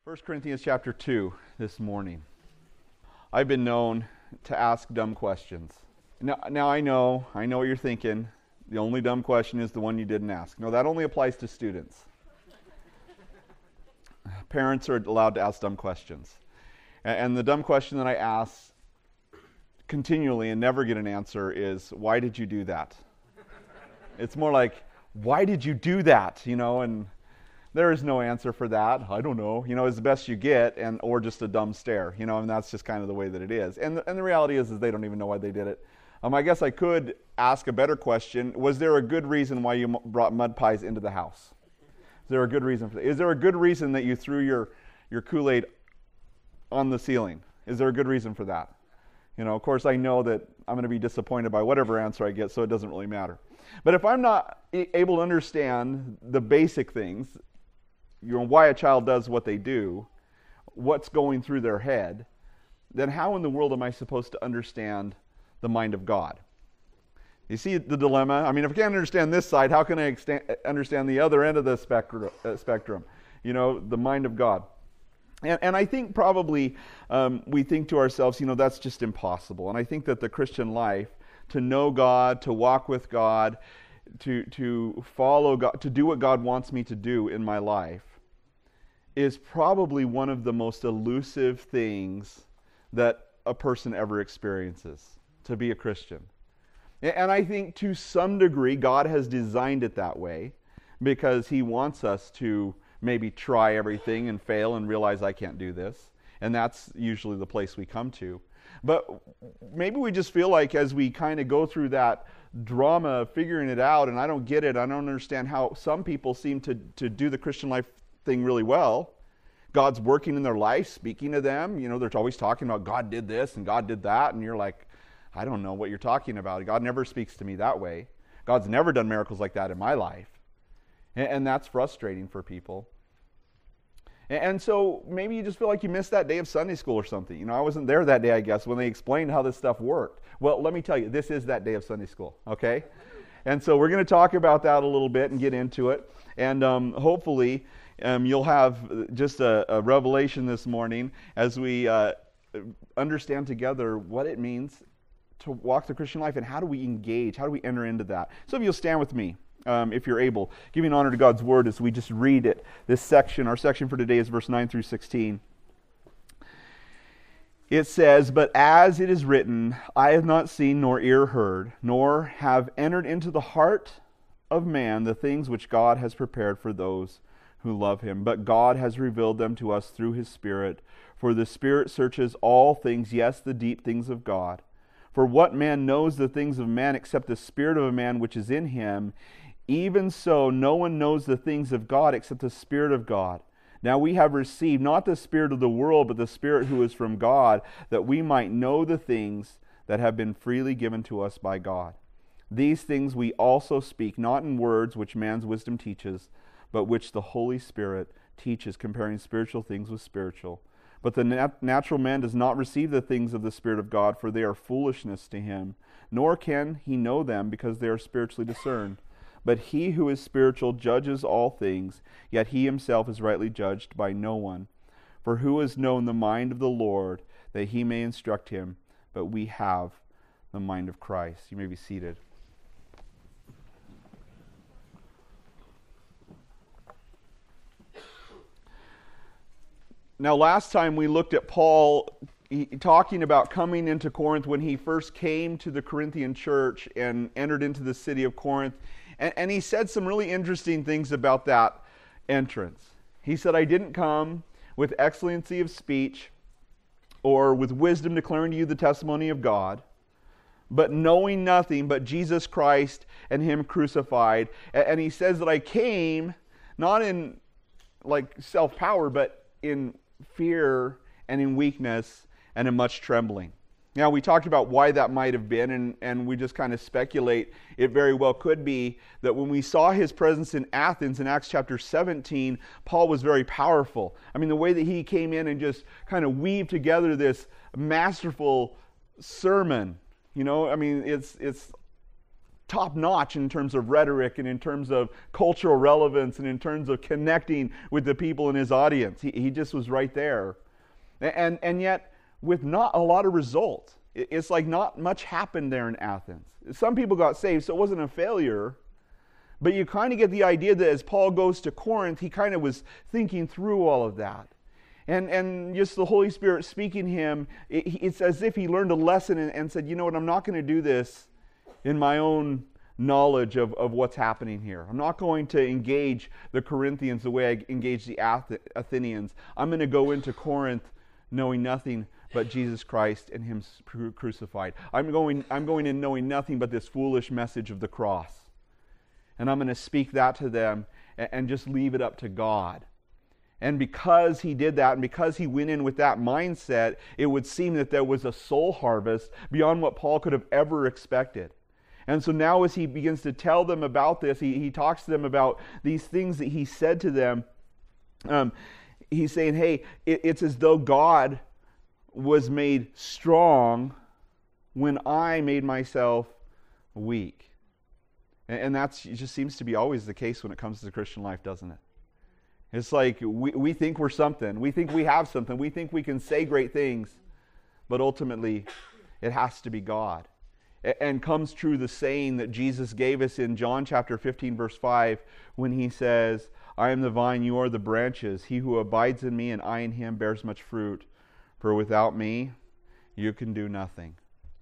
1 Corinthians chapter 2 this morning. I've been known to ask dumb questions. Now I know what you're thinking. The only dumb question is the one you didn't ask. No, that only applies to students. Parents are allowed to ask dumb questions. And the dumb question that I ask continually and never get an answer is, why did you do that? It's more like, why did you do that? And there is no answer for that. I don't know. It's the best you get, or just a dumb stare. And that's just kind of the way that it is. And the reality is they don't even know why they did it. I guess I could ask a better question. Was there a good reason why you brought mud pies into the house? Is there a good reason for that? Is there a good reason that you threw your Kool-Aid on the ceiling? Is there a good reason for that? Of course, I know that I'm going to be disappointed by whatever answer I get, so it doesn't really matter. But if I'm not able to understand the basic things, why a child does what they do, what's going through their head, then how in the world am I supposed to understand the mind of God? You see the dilemma? If I can't understand this side, how can I understand the other end of the spectrum? The mind of God. And I think probably we think to ourselves, that's just impossible. And I think that the Christian life, to know God, to walk with God, to follow God, to do what God wants me to do in my life, is probably one of the most elusive things that a person ever experiences, to be a Christian. And I think to some degree God has designed it that way because He wants us to maybe try everything and fail and realize I can't do this. And that's usually the place we come to. But maybe we just feel like as we kind of go through that drama of figuring it out, and I don't get it, I don't understand how some people seem to do the Christian life thing really well. God's working in their life, speaking to them. They're always talking about God did this and God did that. And you're like, I don't know what you're talking about. God never speaks to me that way. God's never done miracles like that in my life. And that's frustrating for people. And so maybe you just feel like you missed that day of Sunday school or something. I wasn't there that day, I guess, when they explained how this stuff worked. Well, let me tell you, this is that day of Sunday school, okay? And so we're going to talk about that a little bit and get into it. And hopefully you'll have just a revelation this morning as we understand together what it means to walk the Christian life and how do we engage, how do we enter into that. So if you'll stand with me, if you're able, giving honor to God's Word as we just read it. This section, our section for today is verse 9 through 16. It says, "But as it is written, I have not seen nor ear heard, nor have entered into the heart of man the things which God has prepared for those who love Him. But God has revealed them to us through His Spirit. For the Spirit searches all things, yes, the deep things of God. For what man knows the things of man except the spirit of a man which is in him? Even so, no one knows the things of God except the Spirit of God. Now we have received not the spirit of the world, but the Spirit who is from God, that we might know the things that have been freely given to us by God. These things we also speak, not in words which man's wisdom teaches, but which the Holy Spirit teaches, comparing spiritual things with spiritual. But the natural man does not receive the things of the Spirit of God, for they are foolishness to him, nor can he know them, because they are spiritually discerned. But he who is spiritual judges all things, yet he himself is rightly judged by no one. For who has known the mind of the Lord, that he may instruct him? But we have the mind of Christ." You may be seated. Now, last time we looked at Paul talking about coming into Corinth when he first came to the Corinthian church and entered into the city of Corinth. And he said some really interesting things about that entrance. He said, "I didn't come with excellency of speech or with wisdom declaring to you the testimony of God, but knowing nothing but Jesus Christ and Him crucified." And he says that I came not in self-power, but in fear and in weakness and in much trembling. Now, we talked about why that might have been, and we just kind of speculate it very well could be that when we saw His presence in Athens in Acts chapter 17, Paul was very powerful. The way that he came in and just kind of weaved together this masterful sermon, it's top notch in terms of rhetoric and in terms of cultural relevance and in terms of connecting with the people in his audience. He just was right there. And yet, with not a lot of result. It's like not much happened there in Athens. Some people got saved, so it wasn't a failure. But you kind of get the idea that as Paul goes to Corinth, he kind of was thinking through all of that. And just the Holy Spirit speaking to him, it's as if he learned a lesson and said, you know what, I'm not going to do this in my own knowledge of what's happening here. I'm not going to engage the Corinthians the way I engaged the Athenians. I'm going to go into Corinth knowing nothing but Jesus Christ and Him crucified. I'm going in knowing nothing but this foolish message of the cross. And I'm going to speak that to them and just leave it up to God. And because he did that, and because he went in with that mindset, it would seem that there was a soul harvest beyond what Paul could have ever expected. And so now as he begins to tell them about this, he talks to them about these things that he said to them. He's saying, hey, it's as though God was made strong when I made myself weak. And that just seems to be always the case when it comes to the Christian life, doesn't it? It's like we think we're something. We think we have something. We think we can say great things. But ultimately, it has to be God. And comes true the saying that Jesus gave us in John chapter 15, verse 5, when he says, I am the vine, you are the branches. He who abides in me and I in him bears much fruit. For without me, you can do nothing.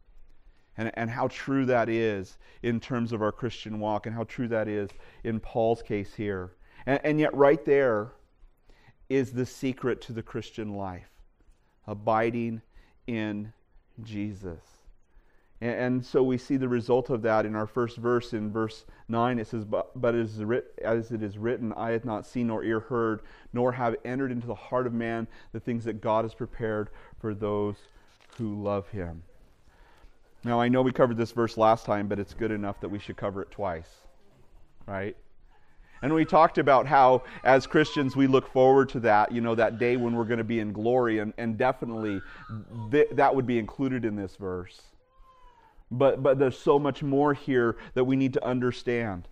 And how true that is in terms of our Christian walk, and how true that is in Paul's case here. And yet right there is the secret to the Christian life. Abiding in Jesus. And so we see the result of that in our first verse. In verse 9 it says, But as it is written, I have not seen nor ear heard, nor have entered into the heart of man the things that God has prepared for those who love Him. Now I know we covered this verse last time, but it's good enough that we should cover it twice. Right? And we talked about how, as Christians, we look forward to that, that day when we're going to be in glory, and definitely that would be included in this verse. But there's so much more here that we need to understand.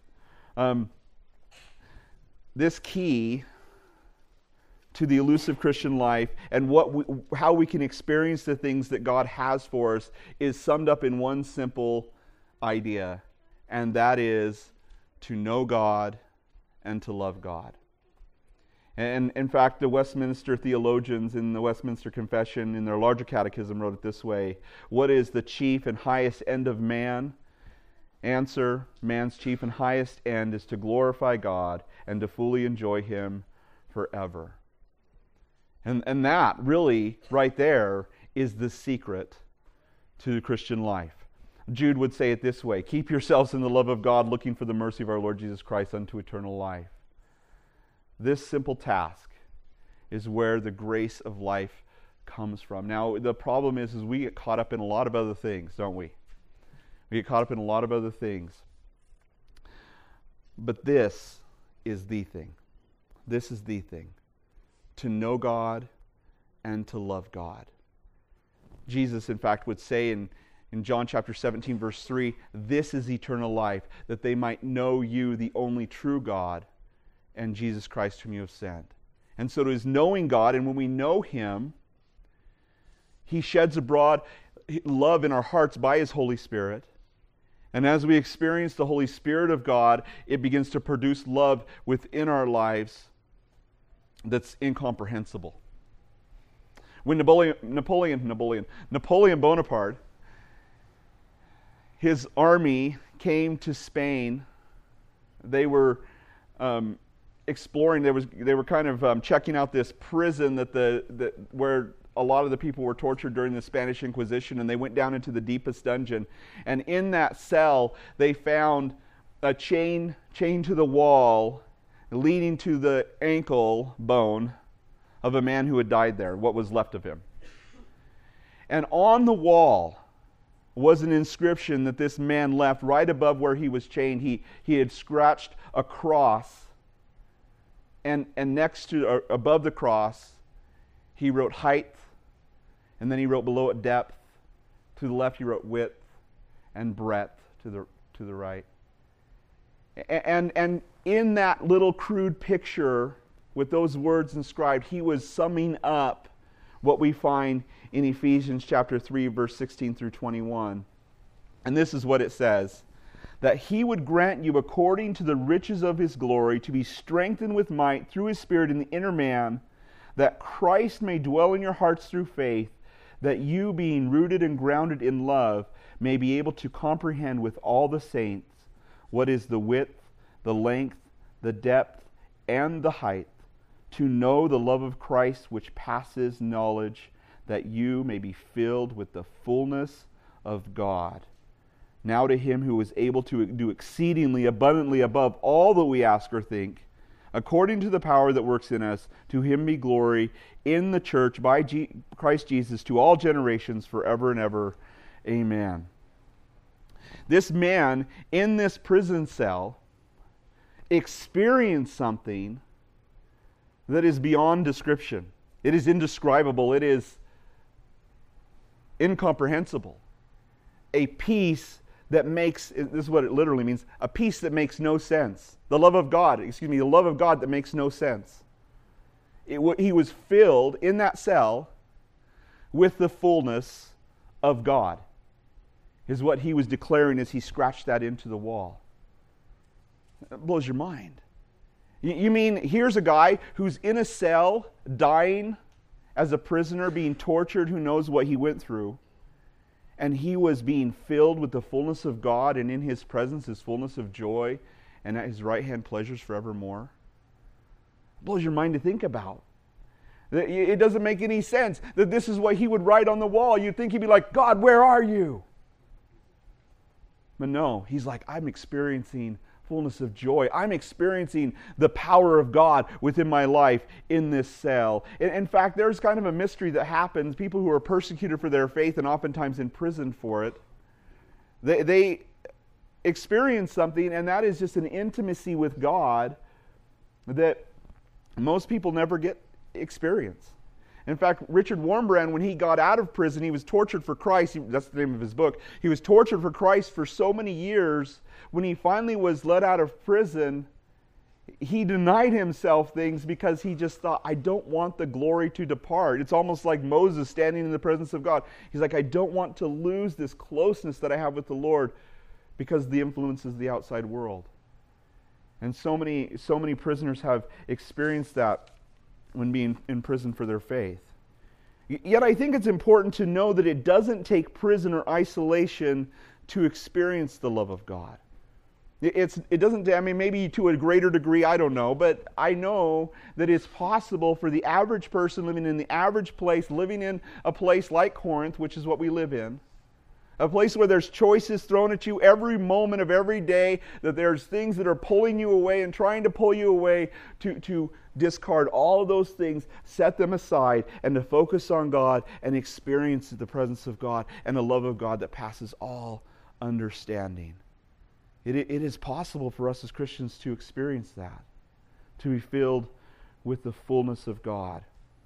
This key to the elusive Christian life and how we can experience the things that God has for us is summed up in one simple idea, and that is to know God and to love God. And in fact, the Westminster theologians in the Westminster Confession, in their larger catechism, wrote it this way: what is the chief and highest end of man? Answer: man's chief and highest end is to glorify God and to fully enjoy Him forever. And that really, right there, is the secret to the Christian life. Jude would say it this way: keep yourselves in the love of God, looking for the mercy of our Lord Jesus Christ unto eternal life. This simple task is where the grace of life comes from. Now, the problem is we get caught up in a lot of other things, don't we? We get caught up in a lot of other things. But this is the thing. This is the thing. To know God and to love God. Jesus, in fact, would say in John chapter 17, verse 3, this is eternal life, that they might know you, the only true God, and Jesus Christ whom you have sent. And so it is knowing God, and when we know Him, He sheds abroad love in our hearts by His Holy Spirit. And as we experience the Holy Spirit of God, it begins to produce love within our lives that's incomprehensible. When Napoleon Bonaparte, his army came to Spain, they were exploring. They were kind of checking out this prison where a lot of the people were tortured during the Spanish Inquisition, and they went down into the deepest dungeon. And in that cell, they found a chain to the wall, leading to the ankle bone of a man who had died there, what was left of him. And on the wall was an inscription that this man left right above where he was chained. He had scratched a cross, and next to, above the cross, he wrote height, and then he wrote below it depth. To the left he wrote width, and breadth to the right. And in that little crude picture, with those words inscribed, he was summing up what we find in Ephesians chapter 3, verse 16 through 21. And this is what it says: that he would grant you according to the riches of his glory to be strengthened with might through his Spirit in the inner man, that Christ may dwell in your hearts through faith, that you, being rooted and grounded in love, may be able to comprehend with all the saints what is the width, the length, the depth, and the height, to know the love of Christ which passes knowledge, that you may be filled with the fullness of God. Now to him who is able to do exceedingly abundantly above all that we ask or think, according to the power that works in us, to him be glory in the church by Christ Jesus to all generations forever and ever. Amen. This man in this prison cell experienced something that is beyond description. It is indescribable. It is incomprehensible. A peace that makes, this is what it literally means, a peace that makes no sense. The love of God that makes no sense. He was filled in that cell with the fullness of God, is what he was declaring as he scratched that into the wall. It blows your mind. You mean here's a guy who's in a cell, dying as a prisoner, being tortured, who knows what he went through, and he was being filled with the fullness of God, and in his presence is fullness of joy, and at his right hand pleasures forevermore. It blows your mind to think about. It doesn't make any sense that this is what he would write on the wall. You'd think he'd be like, God, where are you? But no, he's like, I'm experiencing fullness of joy. I'm experiencing the power of God within my life in this cell. In fact, there's kind of a mystery that happens. People who are persecuted for their faith and oftentimes imprisoned for it, they experience something, and that is just an intimacy with God that most people never get experience. In fact, Richard Wurmbrand, when he got out of prison, he was tortured for Christ. That's the name of his book. He was tortured for Christ for so many years. When he finally was let out of prison, he denied himself things because he just thought, I don't want the glory to depart. It's almost like Moses standing in the presence of God. He's like, I don't want to lose this closeness that I have with the Lord because of the influences of the outside world. And so many prisoners have experienced that when being in prison for their faith. Yet I think it's important to know that it doesn't take prison or isolation to experience the love of God. It doesn't, I mean, maybe to a greater degree, I don't know, but I know that it's possible for the average person living in the average place, living in a place like Corinth, which is what we live in, a place where there's choices thrown at you every moment of every day, that there's things that are pulling you away and trying to pull you away, to discard all of those things, set them aside, and to focus on God and experience the presence of God and the love of God that passes all understanding. It is possible for us as Christians to experience that, to be filled with the fullness of God.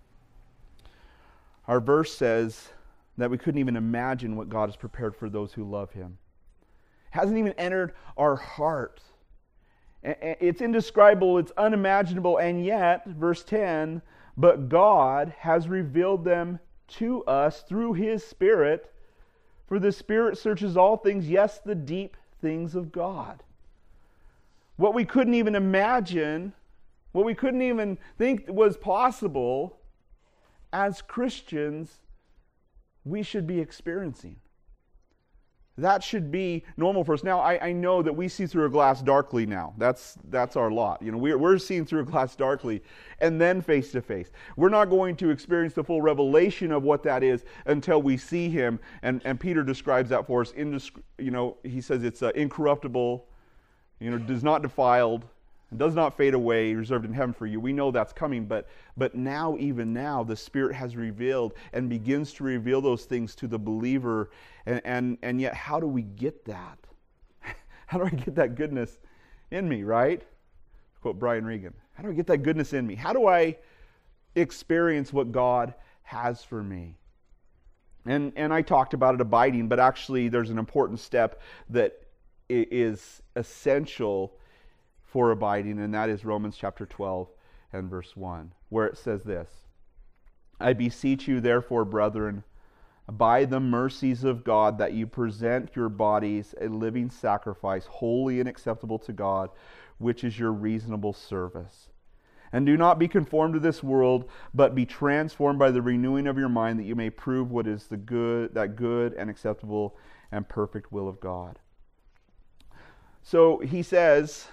Our verse says that we couldn't even imagine what God has prepared for those who love Him. It hasn't even entered our heart. It's indescribable, it's unimaginable, and yet, verse 10, but God has revealed them to us through His Spirit, for the Spirit searches all things, yes, the deep things of God. What we couldn't even imagine, what we couldn't even think was possible, as Christians, we should be experiencing. That should be normal for us. Now, I know that we see through a glass darkly now. That's our lot. You know, we're seeing through a glass darkly and then face to face. We're not going to experience the full revelation of what that is until we see Him. And Peter describes that for us. He says it's incorruptible, does not defiled, does not fade away, reserved in heaven for you. We know that's coming, but now, even now, the Spirit has revealed and begins to reveal those things to the believer. And yet, how do we get that? How do I get that goodness in me, right? Quote Brian Regan. How do I get that goodness in me? How do I experience what God has for me? And I talked about it, abiding, but actually there's an important step that is essential for abiding, and that is Romans chapter 12 and verse 1, where it says this: I beseech you, therefore, brethren, by the mercies of God, that you present your bodies a living sacrifice, holy and acceptable to God, which is your reasonable service. And do not be conformed to this world, but be transformed by the renewing of your mind, that you may prove what is that good and acceptable and perfect will of God. So he says,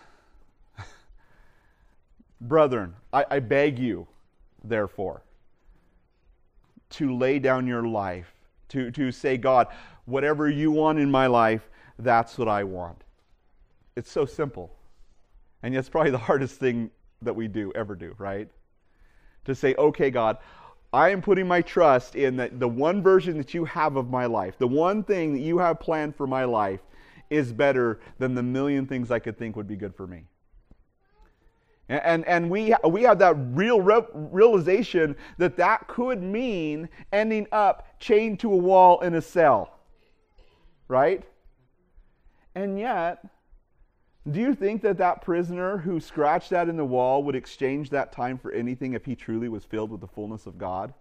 brethren, I beg you, therefore, to lay down your life, to say, God, whatever you want in my life, that's what I want. It's so simple. And yet it's probably the hardest thing that we ever do, right? To say, okay, God, I am putting my trust in that the one version that you have of my life, the one thing that you have planned for my life, is better than the million things I could think would be good for me. And we have that realization that could mean ending up chained to a wall in a cell. Right? And yet, do you think that prisoner who scratched that in the wall would exchange that time for anything if he truly was filled with the fullness of God?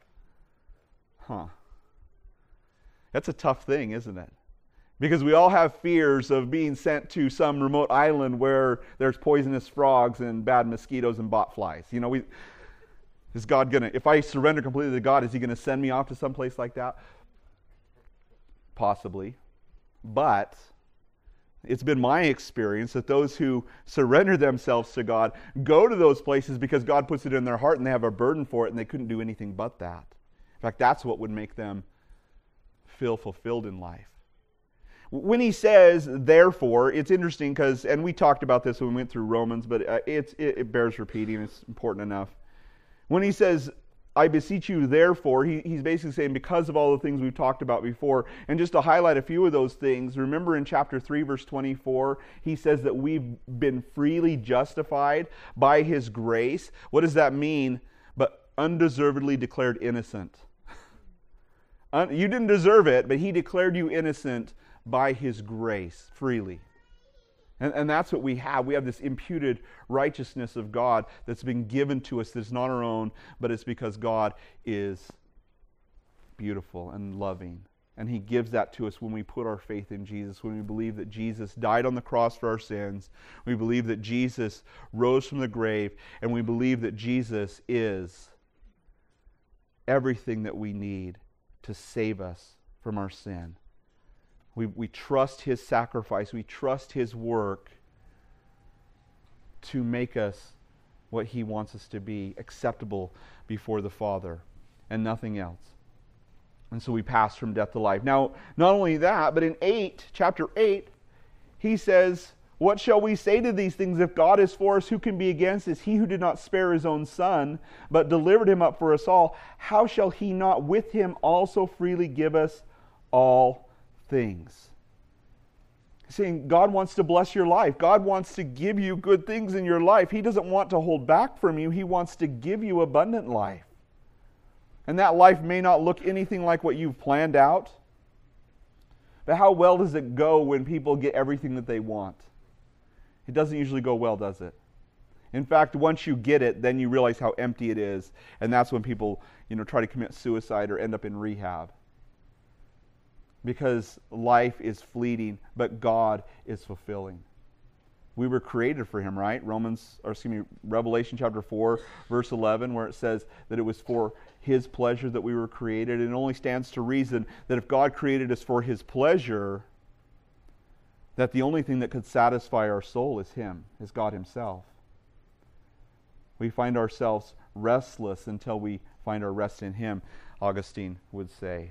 That's a tough thing, isn't it? Because we all have fears of being sent to some remote island where there's poisonous frogs and bad mosquitoes and botflies. Is God going to, if I surrender completely to God, is He going to send me off to some place like that? Possibly. But it's been my experience that those who surrender themselves to God go to those places because God puts it in their heart and they have a burden for it and they couldn't do anything but that. In fact, that's what would make them feel fulfilled in life. When he says, therefore, it's interesting because, and we talked about this when we went through Romans, but it bears repeating. It's important enough. When he says, I beseech you, therefore, he's basically saying because of all the things we've talked about before. And just to highlight a few of those things, remember in chapter 3, verse 24, he says that we've been freely justified by His grace. What does that mean? But undeservedly declared innocent. You didn't deserve it, but He declared you innocent by His grace, freely. And that's what we have. We have this imputed righteousness of God that's been given to us that's not our own, but it's because God is beautiful and loving. And He gives that to us when we put our faith in Jesus, when we believe that Jesus died on the cross for our sins, we believe that Jesus rose from the grave, and we believe that Jesus is everything that we need to save us from our sin. We trust His sacrifice. We trust His work to make us what He wants us to be, acceptable before the Father, and nothing else. And so we pass from death to life. Now, not only that, but in chapter 8, he says, what shall we say to these things? If God is for us, who can be against us? He who did not spare His own Son, but delivered Him up for us all, how shall He not with Him also freely give us all things? Saying God wants to bless your life. God wants to give you good things in your life. He doesn't want to hold back from you. He wants to give you abundant life. And that life may not look anything like what you've planned out. But how well does it go when people get everything that they want? It doesn't usually go well, does it? In fact, once you get it, then you realize how empty it is. And that's when people, try to commit suicide or end up in rehab. Because life is fleeting, but God is fulfilling. We were created for Him, right? Revelation chapter 4, verse 11, where it says that it was for His pleasure that we were created. And it only stands to reason that if God created us for His pleasure, that the only thing that could satisfy our soul is Him, is God Himself. We find ourselves restless until we find our rest in Him, Augustine would say.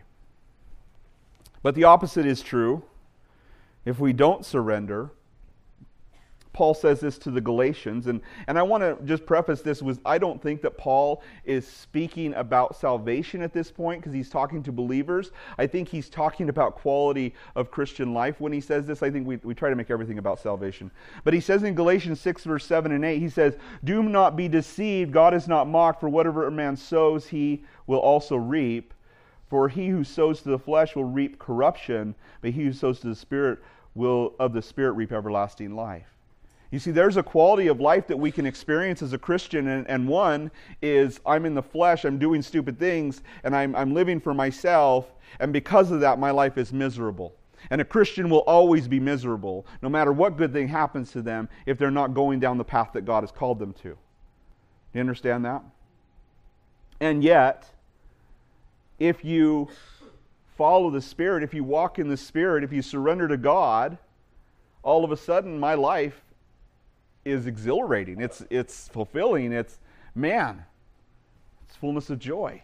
But the opposite is true. If we don't surrender, Paul says this to the Galatians, and I want to just preface this with, I don't think that Paul is speaking about salvation at this point because he's talking to believers. I think he's talking about quality of Christian life when he says this. I think we try to make everything about salvation. But he says in Galatians 6, verse 7 and 8, he says, "Do not be deceived, God is not mocked, for whatever a man sows, he will also reap. For he who sows to the flesh will reap corruption, but he who sows to the Spirit will of the Spirit reap everlasting life." You see, there's a quality of life that we can experience as a Christian, and one is I'm in the flesh, I'm doing stupid things, and I'm living for myself, and because of that, my life is miserable. And a Christian will always be miserable, no matter what good thing happens to them, if they're not going down the path that God has called them to. Do you understand that? And yet, if you follow the Spirit, if you walk in the Spirit, if you surrender to God, all of a sudden my life is exhilarating. It's fulfilling. It's fullness of joy.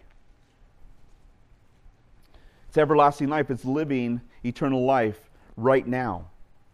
It's everlasting life. It's living eternal life right now.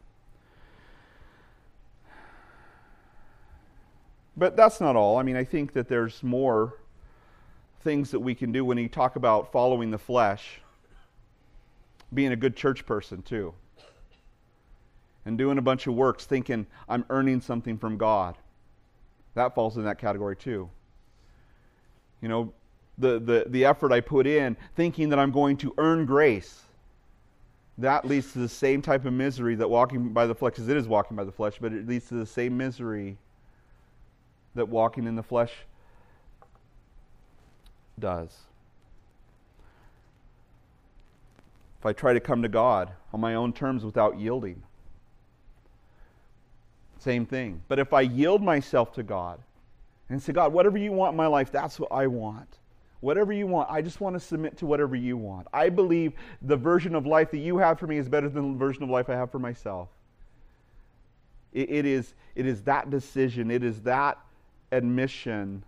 But that's not all. I mean, I think that there's more things that we can do when you talk about following the flesh. Being a good church person, too. And doing a bunch of works thinking I'm earning something from God. That falls in that category, too. You know, the effort I put in thinking that I'm going to earn grace. That leads to the same type of misery that walking by the flesh, because it is walking by the flesh, but it leads to the same misery that walking in the flesh does. If I try to come to God on my own terms without yielding, same thing. But if I yield myself to God and say, God, whatever you want in my life, that's what I want. Whatever you want, I just want to submit to whatever you want. I believe the version of life that you have for me is better than the version of life I have for myself. It is that decision, it is that admission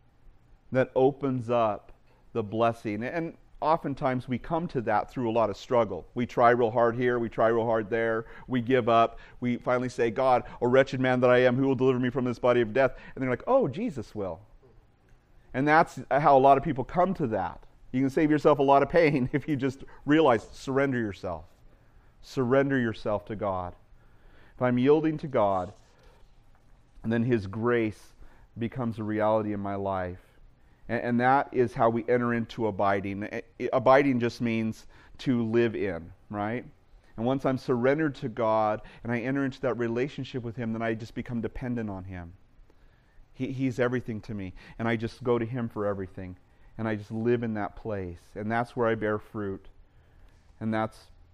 that opens up the blessing. And oftentimes we come to that through a lot of struggle. We try real hard here, we try real hard there, we give up, we finally say, God, O wretched man that I am, who will deliver me from this body of death? And they're like, oh, Jesus will. And that's how a lot of people come to that. You can save yourself a lot of pain if you just realize, surrender yourself. Surrender yourself to God. If I'm yielding to God, and then His grace becomes a reality in my life. And that is how we enter into abiding. Abiding just means to live in, right? And once I'm surrendered to God and I enter into that relationship with Him, then I just become dependent on Him. He's everything to me. And I just go to Him for everything. And I just live in that place. And that's where I bear fruit. And that's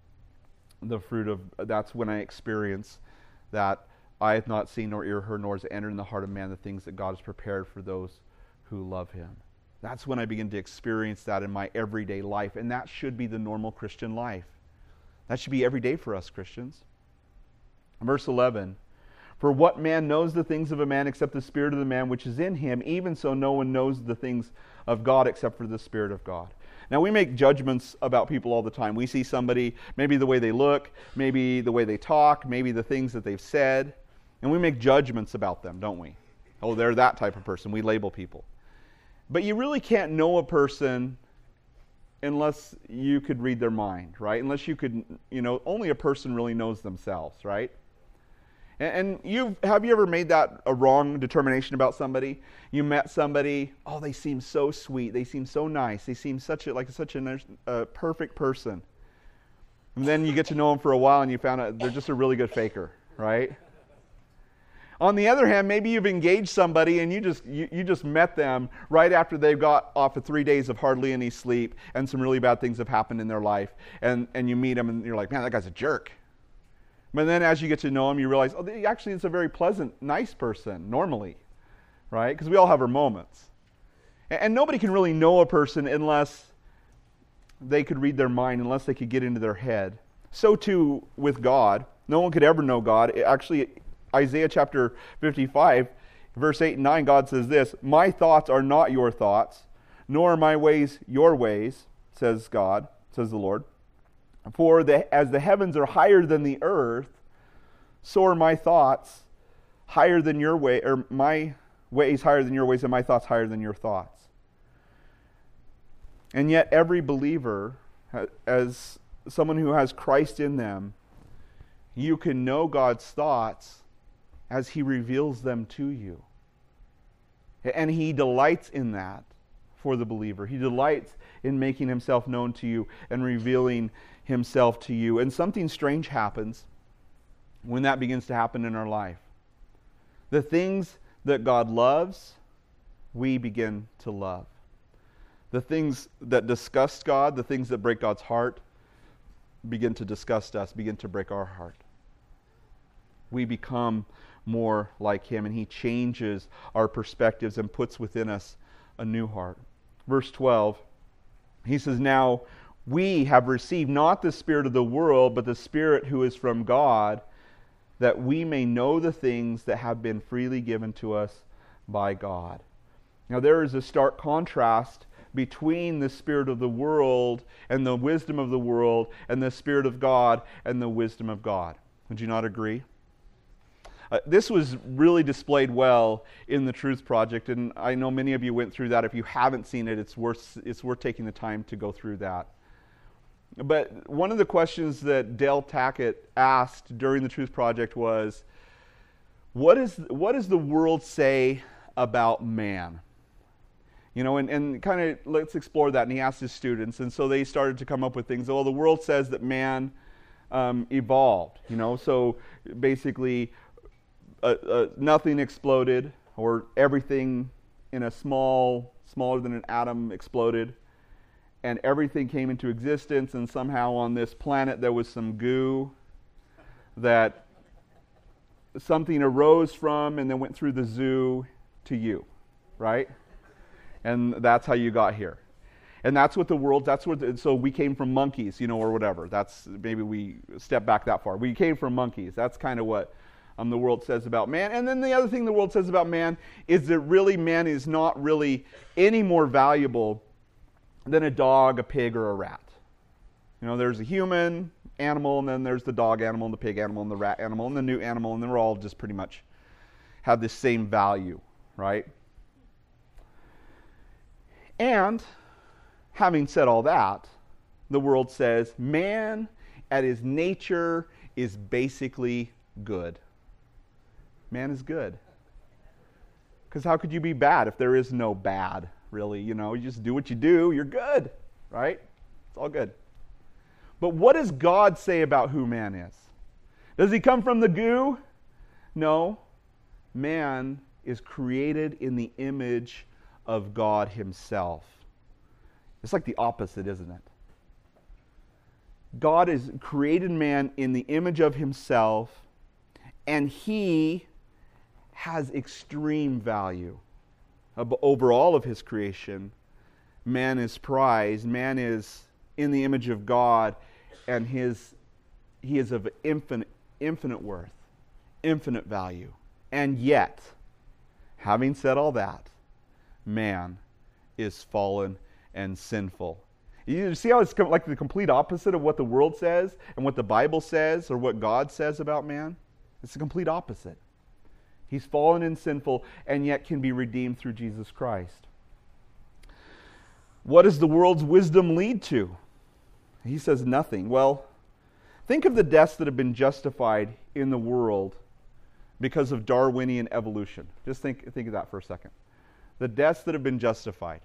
the fruit of, that's when I experience that I have not seen nor ear heard nor has entered in the heart of man the things that God has prepared for those who love Him. That's when I begin to experience that in my everyday life. And that should be the normal Christian life. That should be every day for us Christians. Verse 11. For what man knows the things of a man except the spirit of the man which is in him? Even so no one knows the things of God except for the Spirit of God. Now we make judgments about people all the time. We see somebody, maybe the way they look, maybe the way they talk, maybe the things that they've said, and we make judgments about them, don't we? Oh, they're that type of person. We label people. But you really can't know a person unless you could read their mind, right? Unless you could, only a person really knows themselves, right? And have you ever made that a wrong determination about somebody? You met somebody, oh, they seem so sweet, they seem so nice, they seem such a perfect person. And then you get to know them for a while and you found out they're just a really good faker, right? On the other hand, maybe you've engaged somebody and you just met them right after they've got off of 3 days of hardly any sleep and some really bad things have happened in their life. And you meet them and you're like, man, that guy's a jerk. But then as you get to know him, you realize, oh, actually it's a very pleasant, nice person, normally, right? Because we all have our moments. And nobody can really know a person unless they could read their mind, unless they could get into their head. So too with God. No one could ever know God. Actually, Isaiah chapter 55, verse 8 and 9, God says this, my thoughts are not your thoughts, nor are my ways your ways, says God, says the Lord. For as the heavens are higher than the earth, so are my thoughts higher than your way, or my ways higher than your ways, and my thoughts higher than your thoughts. And yet every believer, as someone who has Christ in them, you can know God's thoughts as He reveals them to you. And He delights in that for the believer. He delights in making Himself known to you and revealing Himself to you. And something strange happens when that begins to happen in our life. The things that God loves, we begin to love. The things that disgust God, the things that break God's heart, begin to disgust us, begin to break our heart. We become more like Him, and He changes our perspectives and puts within us a new heart. Verse 12, he says, "Now we have received not the spirit of the world, but the Spirit who is from God, that we may know the things that have been freely given to us by God." Now there is a stark contrast between the spirit of the world and the wisdom of the world and the Spirit of God and the wisdom of God. Would you not agree? This was really displayed well in the Truth Project, and I know many of you went through that. If you haven't seen it, it's worth taking the time to go through that. But one of the questions that Dale Tackett asked during the Truth Project was, what does the world say about man? You know, and kind of let's explore that. And he asked his students, and so they started to come up with things. Well, the world says that man evolved. You know, so basically nothing exploded, or everything in a smaller than an atom exploded, and everything came into existence, and somehow on this planet there was some goo that something arose from and then went through the zoo to you, right? And that's how you got here. And that's what the world, so we came from monkeys, you know, or whatever. That's, maybe we step back that far. We came from monkeys. That's kind of what the world says about man. And then the other thing the world says about man is that really man is not really any more valuable than a dog, a pig, or a rat. You know, there's a human animal, and then there's the dog animal, and the pig animal, and the rat animal, and the newt animal, and they're all just pretty much have the same value, right? And having said all that, the world says man at his nature is basically good. Man is good. Because how could you be bad if there is no bad, really? You know, you just do what you do, you're good, right? It's all good. But what does God say about who man is? Does he come from the goo? No. Man is created in the image of God Himself. It's like the opposite, isn't it? God has created man in the image of Himself, and He has extreme value over all of His creation. Man is prized. Man is in the image of God, and He is of infinite worth, infinite value. And yet, having said all that, man is fallen and sinful. You see how it's like the complete opposite of what the world says and what the Bible says or what God says about man? It's the complete opposite. He's fallen and sinful, and yet can be redeemed through Jesus Christ. What does the world's wisdom lead to? He says nothing. Well, think of the deaths that have been justified in the world because of Darwinian evolution. Just think of that for a second. The deaths that have been justified.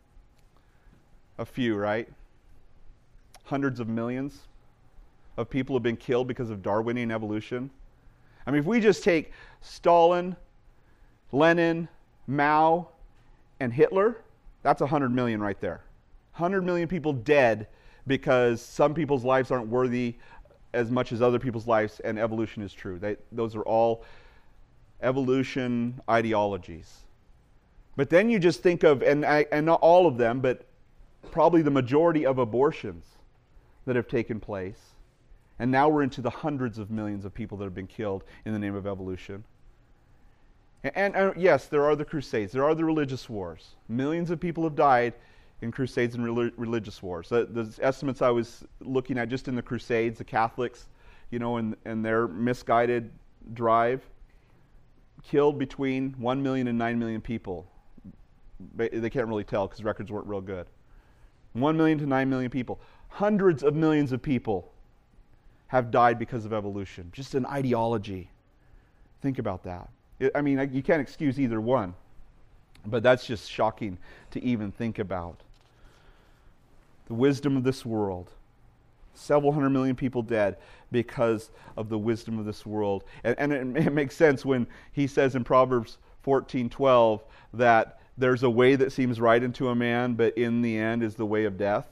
A few, right? Hundreds of millions of people have been killed because of Darwinian evolution. I mean, if we just take Stalin, Lenin, Mao, and Hitler, that's 100 million right there. 100 million people dead because some people's lives aren't worthy as much as other people's lives, and evolution is true. Those are all evolution ideologies. But then you just think of, and not all of them, but probably the majority of abortions that have taken place. And now we're into the hundreds of millions of people that have been killed in the name of evolution. And yes, there are the Crusades. There are the religious wars. Millions of people have died in Crusades and religious wars. The estimates I was looking at just in the Crusades, the Catholics, you know, and their misguided drive, killed between 1 million and 9 million people. They can't really tell because records weren't real good. 1 million to 9 million people. Hundreds of millions of people have died because of evolution. Just an ideology. Think about that. I mean, you can't excuse either one, but that's just shocking to even think about. The wisdom of this world Several 100 million people dead because of the wisdom of this world. And it makes sense when he says in Proverbs 14:12 that there's a way that seems right unto a man, but in the end is the way of death.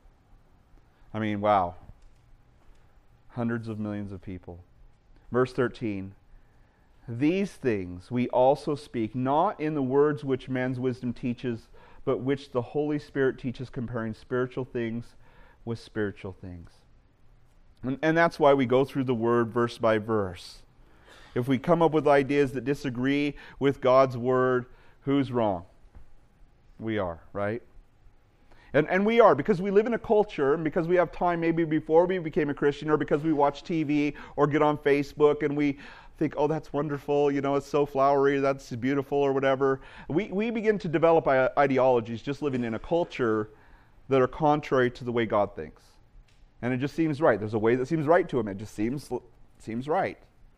I mean, wow. Hundreds of millions of people. Verse 13. These things we also speak, not in the words which man's wisdom teaches, but which the Holy Spirit teaches, comparing spiritual things with spiritual things. And that's why we go through the Word verse by verse. If we come up with ideas that disagree with God's Word, who's wrong? We are, right? And we are, because we live in a culture, and because we have time maybe before we became a Christian, or because we watch TV or get on Facebook and we think, oh, that's wonderful, it's so flowery, that's beautiful, or whatever. We begin to develop ideologies just living in a culture that are contrary to the way God thinks. And it just seems right. There's a way that seems right to him. It just seems right.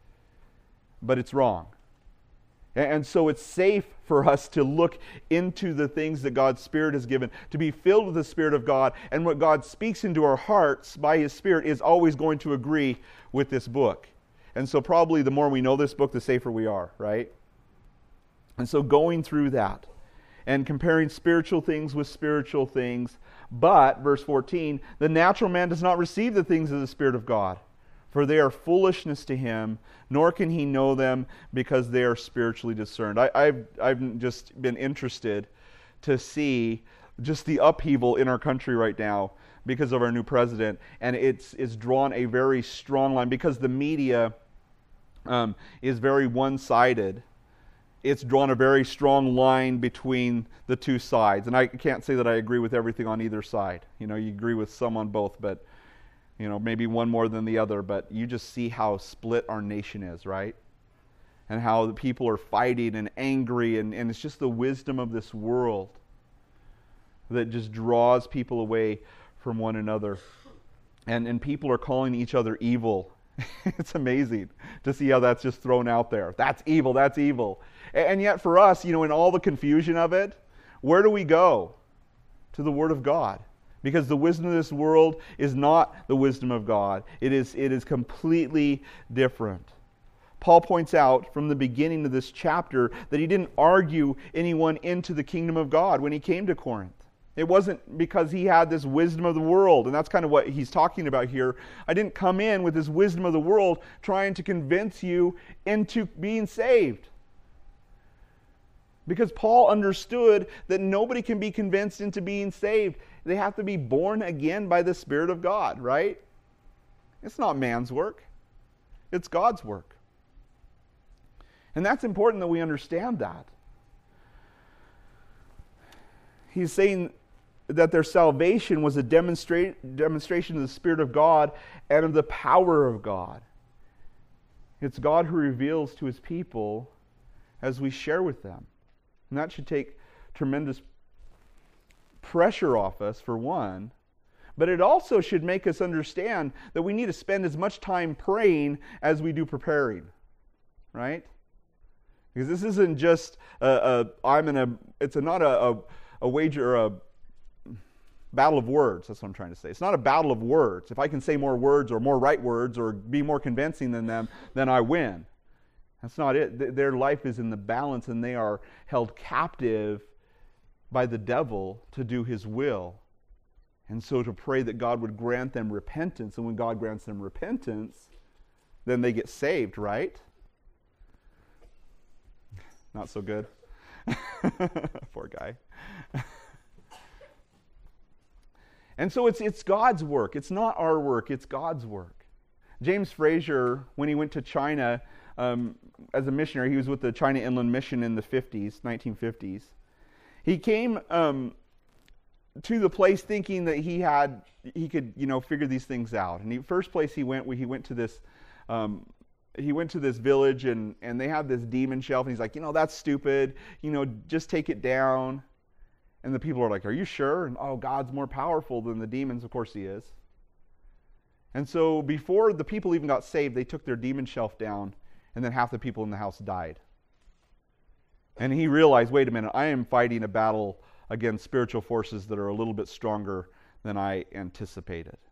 But it's wrong. And so it's safe for us to look into the things that God's Spirit has given, to be filled with the Spirit of God, and what God speaks into our hearts by His Spirit is always going to agree with this book. And so probably the more we know this book, the safer we are, right? And so going through that and comparing spiritual things with spiritual things, but, verse 14, the natural man does not receive the things of the Spirit of God, for they are foolishness to him, nor can he know them because they are spiritually discerned. I've just been interested to see just the upheaval in our country right now because of our new president, and it's drawn a very strong line because the media is very one-sided. It's drawn a very strong line between the two sides, and I can't say that I agree with everything on either side. You agree with some on both, but maybe one more than the other, but you just see how split our nation is, right? And how the people are fighting and angry, and it's just the wisdom of this world that just draws people away from one another. And people are calling each other evil. It's amazing to see how that's just thrown out there. That's evil, that's evil. And yet for us, in all the confusion of it, where do we go? To the Word of God. Because the wisdom of this world is not the wisdom of God. It is completely different. Paul points out from the beginning of this chapter that he didn't argue anyone into the kingdom of God when he came to Corinth. It wasn't because he had this wisdom of the world, and that's kind of what he's talking about here. I didn't come in with this wisdom of the world trying to convince you into being saved. Because Paul understood that nobody can be convinced into being saved. They have to be born again by the Spirit of God, right? It's not man's work. It's God's work. And that's important that we understand that. He's saying that their salvation was a demonstration of the Spirit of God and of the power of God. It's God who reveals to His people as we share with them. And that should take tremendous pressure off us, for one. But it also should make us understand that we need to spend as much time praying as we do preparing. Right? Because this isn't just it's not a wager or a battle of words. That's what I'm trying to say. It's not a battle of words. If I can say more words or more right words or be more convincing than them, then I win. That's not it. Their life is in the balance, and they are held captive by the devil to do his will. And so to pray that God would grant them repentance, and when God grants them repentance, then they get saved, right? Not so good. Poor guy. And so it's God's work. It's not our work. It's God's work. James Fraser, when he went to China as a missionary, he was with the China Inland Mission in the 1950s. He came to the place thinking that he could figure these things out. And the first place he went to this village, and they had this demon shelf, and he's like, that's stupid. Just take it down. And the people are like, are you sure? And God's more powerful than the demons. Of course He is. And so before the people even got saved, they took their demon shelf down, and then half the people in the house died. And he realized, wait a minute, I am fighting a battle against spiritual forces that are a little bit stronger than I anticipated.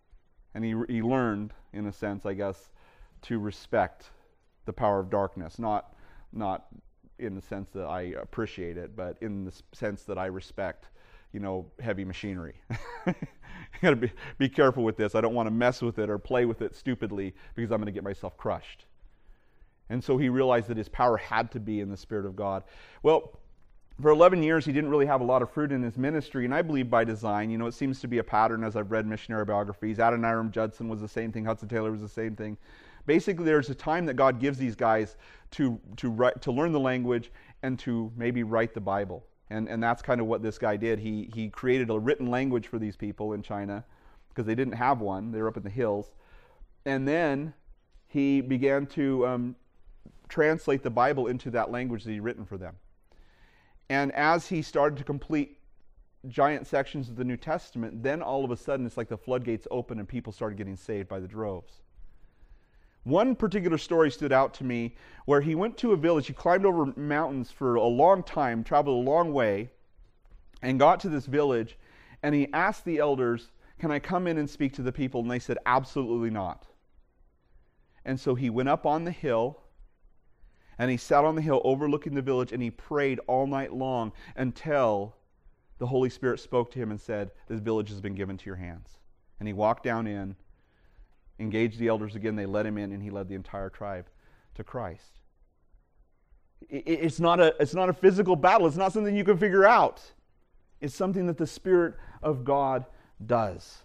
And he learned, in a sense, I guess, to respect the power of darkness. Not in the sense that I appreciate it, but in the sense that I respect, heavy machinery. You got to be careful with this. I don't want to mess with it or play with it stupidly because I'm going to get myself crushed. And so he realized that his power had to be in the Spirit of God. Well, for 11 years, he didn't really have a lot of fruit in his ministry, and I believe by design. It seems to be a pattern as I've read missionary biographies. Adoniram Judson was the same thing. Hudson Taylor was the same thing. Basically, there's a time that God gives these guys to learn the language and to maybe write the Bible. And that's kind of what this guy did. He created a written language for these people in China because they didn't have one. They were up in the hills. And then he began to translate the Bible into that language that he'd written for them. And as he started to complete giant sections of the New Testament, then all of a sudden it's like the floodgates opened and people started getting saved by the droves. One particular story stood out to me where he went to a village. He climbed over mountains for a long time, traveled a long way, and got to this village, and he asked the elders, "Can I come in and speak to the people?" And they said, "Absolutely not." And so he went up on the hill, and he sat on the hill overlooking the village, and he prayed all night long until the Holy Spirit spoke to him and said, "This village has been given to your hands." And he walked down in, engaged the elders again, they let him in, and he led the entire tribe to Christ. It's not a physical battle. It's not something you can figure out. It's something that the Spirit of God does.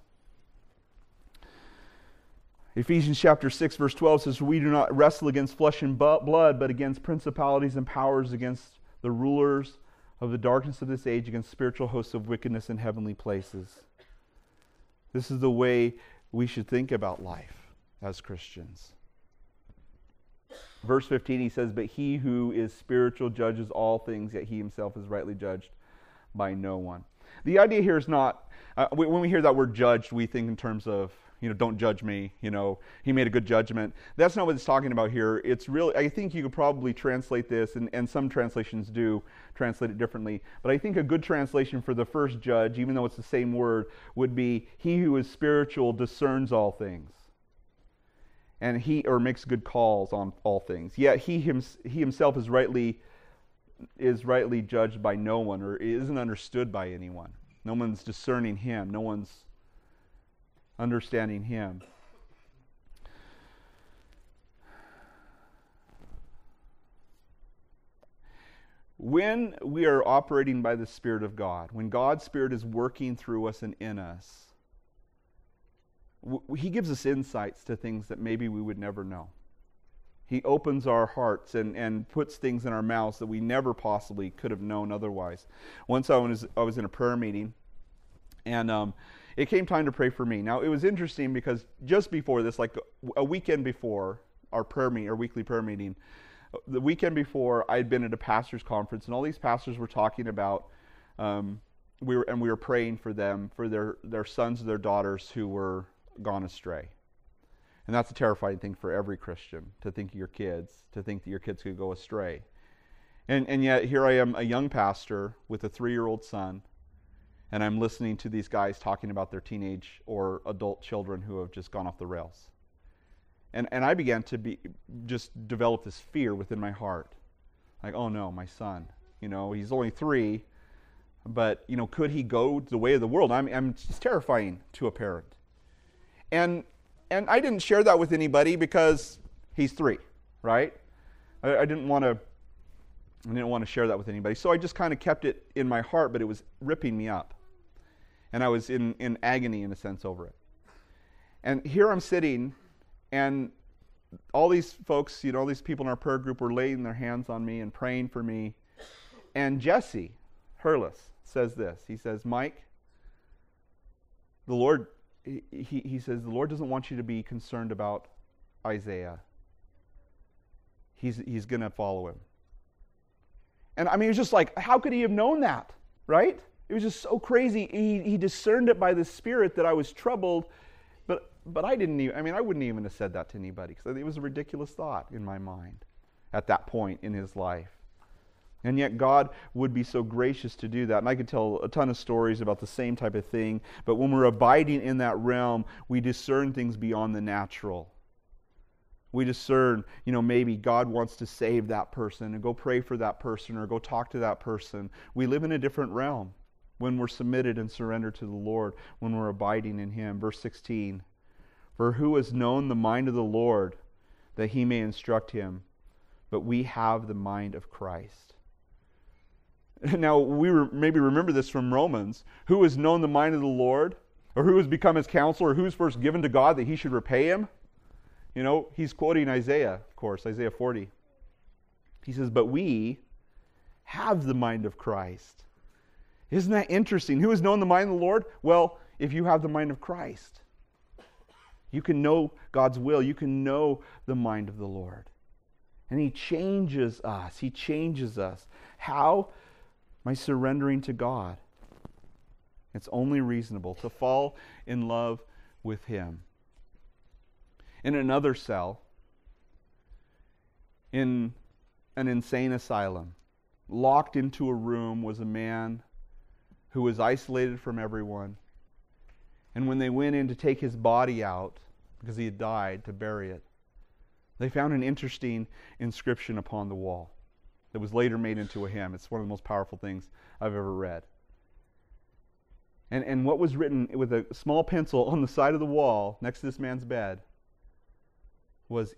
Ephesians chapter 6, verse 12 says, "We do not wrestle against flesh and blood, but against principalities and powers, against the rulers of the darkness of this age, against spiritual hosts of wickedness in heavenly places." This is the way we should think about life as Christians. Verse 15, he says, "But he who is spiritual judges all things, yet he himself is rightly judged by no one." The idea here is not, when we hear that word judged, we think in terms of, don't judge me, he made a good judgment. That's not what it's talking about here. It's really, I think you could probably translate this, and some translations do translate it differently, but I think a good translation for the first judge, even though it's the same word, would be, "He who is spiritual discerns all things, and makes good calls on all things. Yet he himself is rightly judged by no one, or isn't understood by anyone. No one's discerning him. No one's understanding him." When we are operating by the Spirit of God, when God's Spirit is working through us and in us, He gives us insights to things that maybe we would never know. He opens our hearts and puts things in our mouths that we never possibly could have known otherwise. Once I was in a prayer meeting, and it came time to pray for me. Now, it was interesting because just before this, like a weekend before our weekly prayer meeting, the weekend before, I'd been at a pastor's conference, and all these pastors were talking about, we were praying for them, for their sons and their daughters who were gone astray. And that's a terrifying thing for every Christian, to think that your kids could go astray. And yet, here I am, a young pastor with a 3-year-old son, and I'm listening to these guys talking about their teenage or adult children who have just gone off the rails. And I began to just develop this fear within my heart. Like, oh no, my son. He's only 3, but, could he go the way of the world? It's terrifying to a parent. And I didn't share that with anybody because he's 3, right? I didn't want to share that with anybody. So I just kind of kept it in my heart, but it was ripping me up. And I was in agony, in a sense, over it. And here I'm sitting, and all these folks, all these people in our prayer group were laying their hands on me and praying for me. And Jesse Hurlis says this. He says, "Mike, the Lord, he says, the Lord doesn't want you to be concerned about Isaiah. He's going to follow him." And it was just like, how could he have known that, right? It was just so crazy. He discerned it by the Spirit that I was troubled, but I didn't even, I wouldn't even have said that to anybody because it was a ridiculous thought in my mind at that point in his life. And yet God would be so gracious to do that. And I could tell a ton of stories about the same type of thing. But when we're abiding in that realm, we discern things beyond the natural. We discern, maybe God wants to save that person and go pray for that person or go talk to that person. We live in a different realm when we're submitted and surrendered to the Lord, when we're abiding in Him. Verse 16, for who has known the mind of the Lord that He may instruct him? But we have the mind of Christ. Now, we maybe remember this from Romans. Who has known the mind of the Lord? Or who has become His counselor? Or who's first given to God that He should repay him? He's quoting Isaiah, of course, Isaiah 40. He says, but we have the mind of Christ. Isn't that interesting? Who has known the mind of the Lord? Well, if you have the mind of Christ, you can know God's will. You can know the mind of the Lord. And He changes us. He changes us. How? By surrendering to God. It's only reasonable to fall in love with Him. In another cell, in an insane asylum, locked into a room was a man who was isolated from everyone. And when they went in to take his body out, because he had died, to bury it, they found an interesting inscription upon the wall that was later made into a hymn. It's one of the most powerful things I've ever read. And what was written with a small pencil on the side of the wall next to this man's bed was,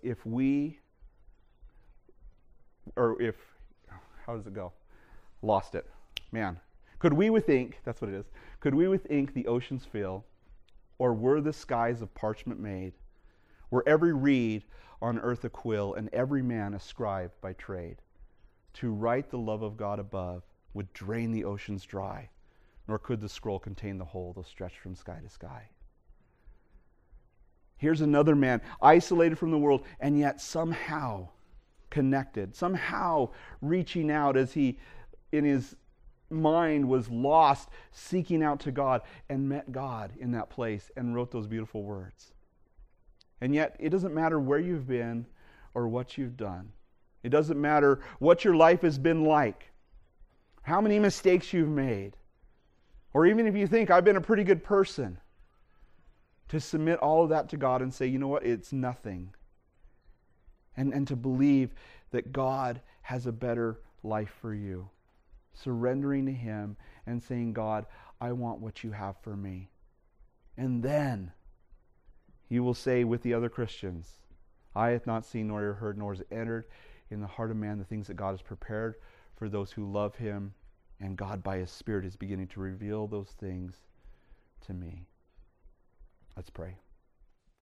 how does it go? Lost it. Man. Could we with ink, that's what it is, could we with ink the oceans fill, or were the skies of parchment made, were every reed on earth a quill, and every man a scribe by trade, to write the love of God above would drain the oceans dry, nor could the scroll contain the whole, though stretched from sky to sky. Here's another man, isolated from the world, and yet somehow connected, somehow reaching out as he, in his mind, was lost, seeking out to God, and met God in that place and wrote those beautiful words. And yet, it doesn't matter where you've been or what you've done. It doesn't matter what your life has been like, how many mistakes you've made, or even if you think, I've been a pretty good person, to submit all of that to God and say, you know what, it's nothing. And to believe that God has a better life for you. Surrendering to Him and saying, God, I want what you have for me. And then you will say with the other Christians, eye hath not seen nor ear heard, nor has it entered in the heart of man the things that God has prepared for those who love Him. And God by His Spirit is beginning to reveal those things to me. Let's pray.